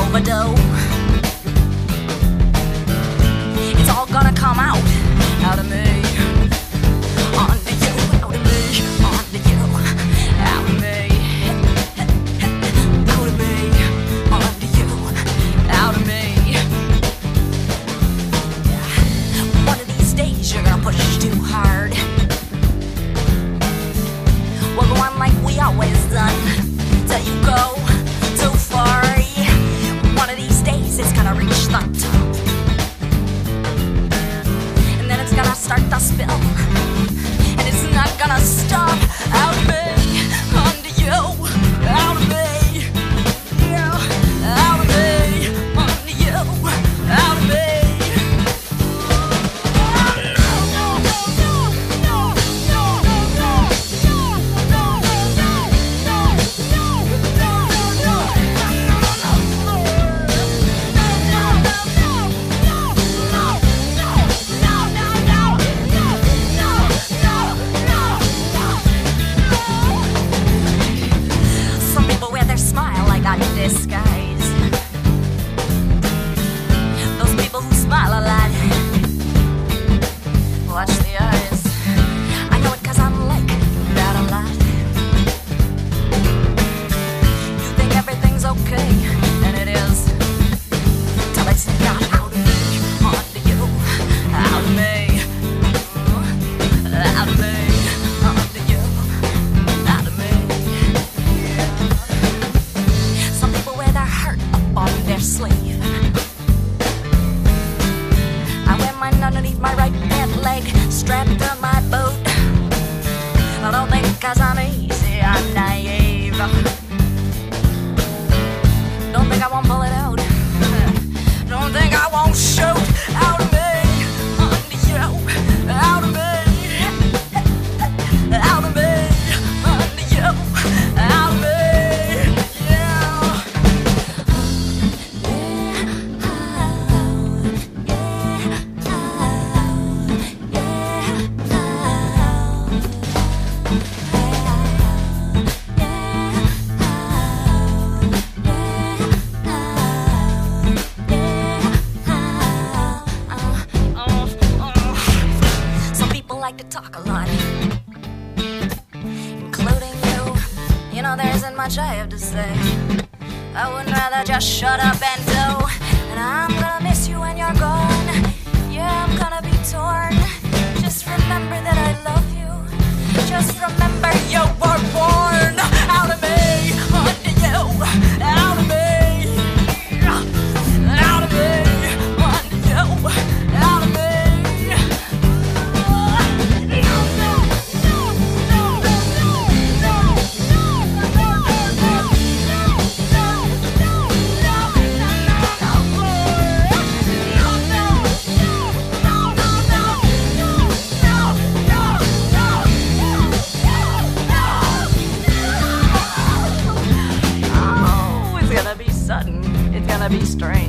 overdose. It's all gonna come out of me. Onto you, out of me, onto you, out of me, out of me, onto you, out of me. One of these days you're gonna push too hard. We'll go on like we always done, till you go too far. One of these days it's gonna reach the top, and then it's gonna start to spill, and it's not gonna stop. Out of me, onto you, out of me, yeah, out of me, onto you, out of me. Disguise. Those people who smile a lot, watch the eyes. I know it 'cause I'm like that a lot. You think everything's okay, and it is, till it's not. Out of me, onto you, out of me, out of me, onto you, out of me. On their sleeve, I wear mine underneath my right pant leg, strapped to my boot. I don't think 'cause I'm easy, I'm naive. Don't think I won't pull it out. Don't think I won't shoot. Out of me, onto you, out of me, out of me, onto you, out of me. Like to talk a lot, including you. You know there isn't much I have to say. I would rather just shut up and do. And I'm gonna miss you when you're gone. Yeah, I'm gonna be torn. Just remember that I love you. Just remember you were born. Out of me, onto you, out of me, out of me, onto you, out of me. It's gonna be strange.